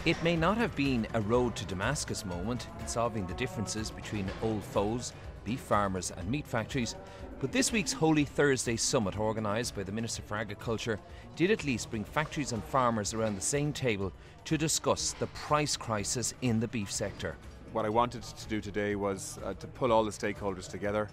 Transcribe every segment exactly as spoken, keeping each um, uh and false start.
It may not have been a road to Damascus moment in solving the differences between old foes, beef farmers and meat factories, but this week's Holy Thursday Summit, organised by the Minister for Agriculture, did at least bring factories and farmers around the same table to discuss the price crisis in the beef sector. What I wanted to do today was uh, to pull all the stakeholders together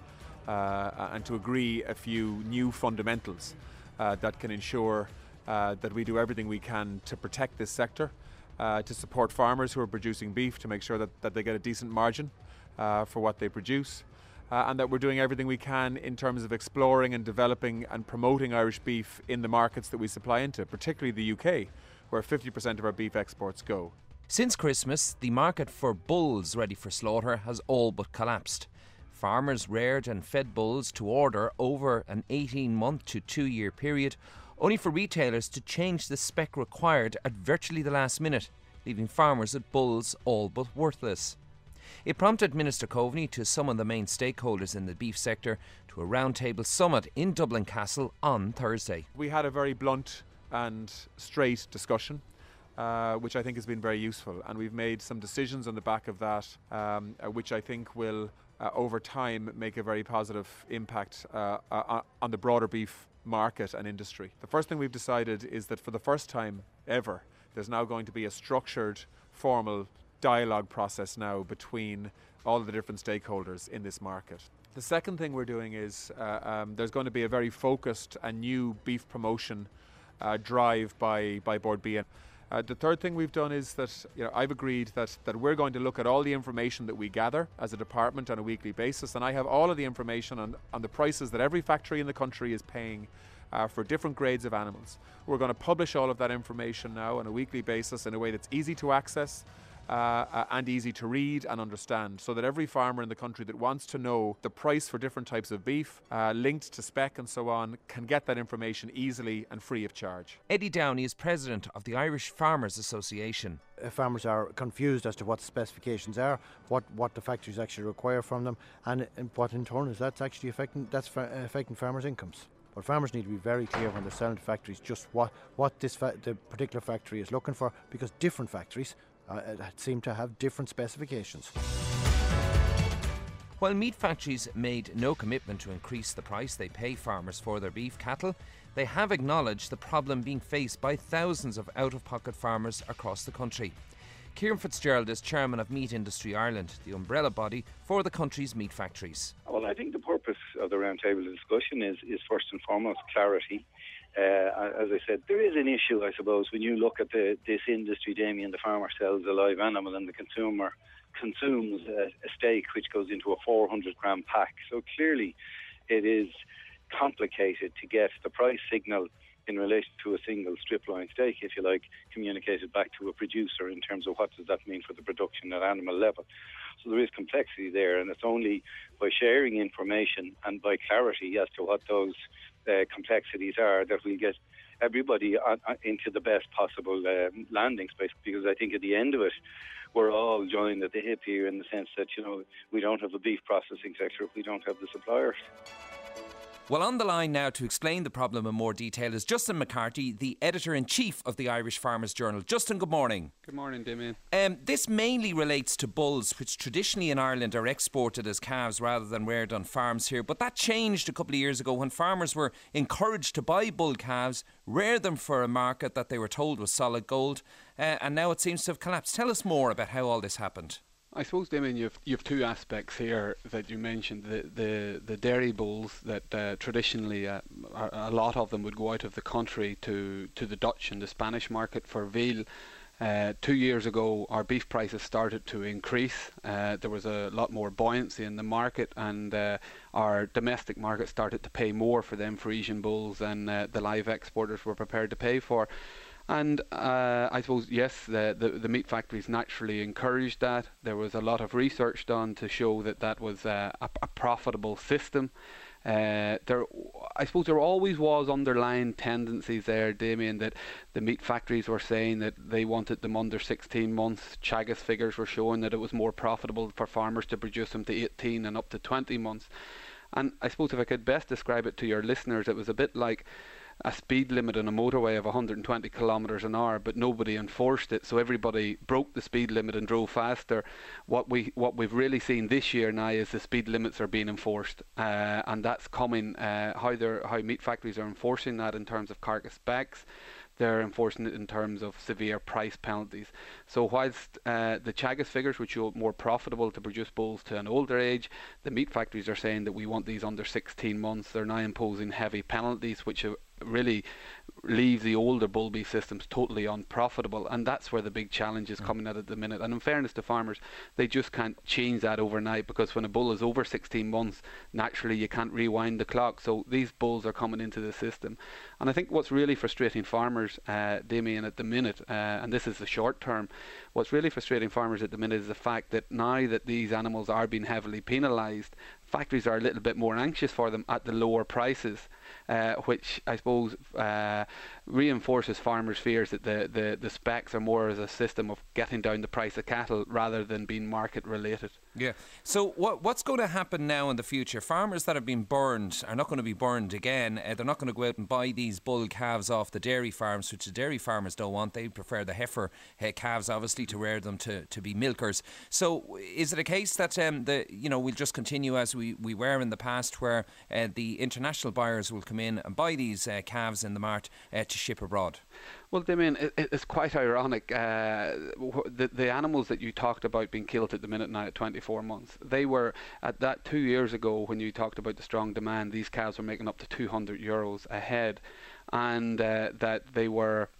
uh, and to agree a few new fundamentals uh, that can ensure uh, that we do everything we can to protect this sector, uh, to support farmers who are producing beef, to make sure that, that they get a decent margin uh, for what they produce, uh, and that we're doing everything we can in terms of exploring and developing and promoting Irish beef in the markets that we supply into, particularly the U K, where fifty percent of our beef exports go. Since Christmas, the market for bulls ready for slaughter has all but collapsed. Farmers reared and fed bulls to order over an eighteen month to two year period, only for retailers to change the spec required at virtually the last minute, leaving farmers with bulls all but worthless. It prompted Minister Coveney to summon the main stakeholders in the beef sector to a roundtable summit in Dublin Castle on Thursday. We had a very blunt and straight discussion, uh, which I think has been very useful, and we've made some decisions on the back of that, um, uh, which I think will, uh, over time, make a very positive impact uh, uh, on the broader beef market and industry. The first thing we've decided is that for the first time ever, there's now going to be a structured, formal dialogue process now between all of the different stakeholders in this market. The second thing we're doing is uh, um, there's going to be a very focused and new beef promotion uh, drive by, by Bord Bia. Uh, the third thing we've done is that you know, I've agreed that, that we're going to look at all the information that we gather as a department on a weekly basis, and I have all of the information on, on the prices that every factory in the country is paying uh, for different grades of animals. We're going to publish all of that information now on a weekly basis in a way that's easy to access, Uh, uh, and easy to read and understand, so that every farmer in the country that wants to know the price for different types of beef, uh, linked to spec and so on, can get that information easily and free of charge. Eddie Downey is president of the Irish Farmers Association. Uh, farmers are confused as to what the specifications are, what, what the factories actually require from them, and, and what in turn is that's actually affecting that's fa- affecting farmers' incomes. But farmers need to be very clear when they're selling to factories just what, what this fa- the particular factory is looking for, because different factories Uh, seem to have different specifications. While meat factories made no commitment to increase the price they pay farmers for their beef cattle, they have acknowledged the problem being faced by thousands of out-of-pocket farmers across the country. Kieran Fitzgerald is chairman of Meat Industry Ireland, the umbrella body for the country's meat factories. Well, I think the purpose of the roundtable discussion is, is first and foremost clarity. Uh, as I said, there is an issue, I suppose, when you look at the, this industry, Damien. The farmer sells a live animal and the consumer consumes a, a steak which goes into a four hundred gram pack. So clearly it is complicated to get the price signal in relation to a single strip line steak, if you like, communicated back to a producer in terms of what does that mean for the production at animal level. So there is complexity there, and it's only by sharing information and by clarity as to what those uh, complexities are that we get everybody on, on, into the best possible um, landing space, because I think at the end of it, we're all joined at the hip here in the sense that, you know, we don't have a beef processing sector if we don't have the suppliers. Well, on the line now to explain the problem in more detail is Justin McCarthy, the editor-in-chief of the Irish Farmers Journal. Justin, good morning. Good morning, Damien. Um, this mainly relates to bulls, which traditionally in Ireland are exported as calves rather than reared on farms here. But that changed a couple of years ago when farmers were encouraged to buy bull calves, rear them for a market that they were told was solid gold, uh, and now it seems to have collapsed. Tell us more about how all this happened. I suppose, Damien, you've you've two aspects here that you mentioned. The the, the dairy bulls that uh, traditionally uh, are, a lot of them would go out of the country to, to the Dutch and the Spanish market for veal. Uh, two years ago, our beef prices started to increase. Uh, there was a lot more buoyancy in the market, and uh, our domestic market started to pay more for them Frisian bulls than uh, the live exporters were prepared to pay for. And uh, I suppose, yes, the, the, the meat factories naturally encouraged that. There was a lot of research done to show that that was uh, a, a profitable system. Uh, there, I suppose there always was underlying tendencies there, Damien, that the meat factories were saying that they wanted them under sixteen months. Teagasc figures were showing that it was more profitable for farmers to produce them to eighteen and up to twenty months. And I suppose if I could best describe it to your listeners, it was a bit like a speed limit on a motorway of one hundred twenty kilometres an hour, but nobody enforced it, so everybody broke the speed limit and drove faster. What we what we've really seen this year now is the speed limits are being enforced, uh, and that's coming. Uh, how they're how meat factories are enforcing that in terms of carcass specs. They're enforcing it in terms of severe price penalties. So whilst uh, the Teagasc figures would show it more profitable to produce bulls to an older age, the meat factories are saying that we want these under sixteen months. They're now imposing heavy penalties, which are really leave the older bull beef systems totally unprofitable, and that's where the big challenge is coming at at the minute. And in fairness to farmers, they just can't change that overnight, because when a bull is over sixteen months, naturally you can't rewind the clock. So these bulls are coming into the system, and I think what's really frustrating farmers, uh, Damien, at the minute, uh, and this is the short term, what's really frustrating farmers at the minute is the fact that now that these animals are being heavily penalised, factories are a little bit more anxious for them at the lower prices, uh, which I suppose uh, reinforces farmers' fears that the, the, the specs are more as a system of getting down the price of cattle rather than being market related. Yeah. So what what's going to happen now in the future? Farmers that have been burned are not going to be burned again. Uh, they're not going to go out and buy these bull calves off the dairy farms, which the dairy farmers don't want. They prefer the heifer uh, calves, obviously, to rear them to, to be milkers. So is it a case that um, the you know we'll just continue as we, we were in the past, where uh, the international buyers will come in and buy these uh, calves in the mart uh, to ship abroad? Well, Damien, it, it's quite ironic. Uh, the, the animals that you talked about being killed at the minute now at twenty-four months, they were, at that two years ago when you talked about the strong demand, these calves were making up to two hundred euros a head, and uh, that they were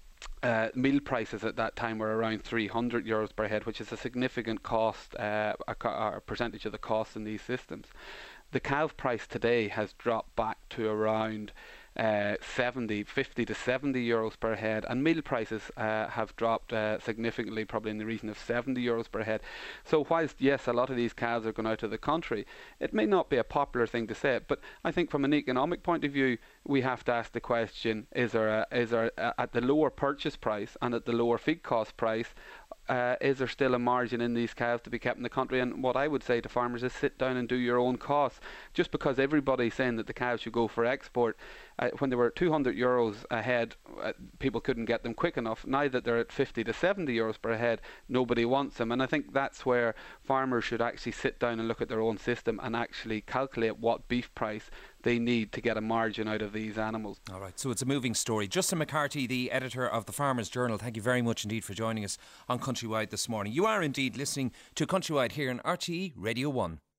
Uh, meal prices at that time were around three hundred euros per head, which is a significant cost, uh, a, a percentage of the cost in these systems. The calf price today has dropped back to around uh, seventy, fifty to seventy euros per head, and meal prices uh, have dropped uh, significantly, probably in the region of seventy euros per head. So whilst yes, a lot of these calves are going out of the country, it may not be a popular thing to say, but I think from an economic point of view, we have to ask the question: Is there a, is there a, at the lower purchase price and at the lower feed cost price, Uh, is there still a margin in these calves to be kept in the country? And what I would say to farmers is sit down and do your own costs. Just because everybody's saying that the calves should go for export, uh, when they were two hundred euros a head, uh, people couldn't get them quick enough. Now that they're at fifty to seventy euros per head, nobody wants them. And I think that's where farmers should actually sit down and look at their own system and actually calculate what beef price they need to get a margin out of these animals. All right, so it's a moving story. Justin McCarthy, the editor of the Farmers Journal, thank you very much indeed for joining us on Countrywide this morning. You are indeed listening to Countrywide here on R T E Radio one.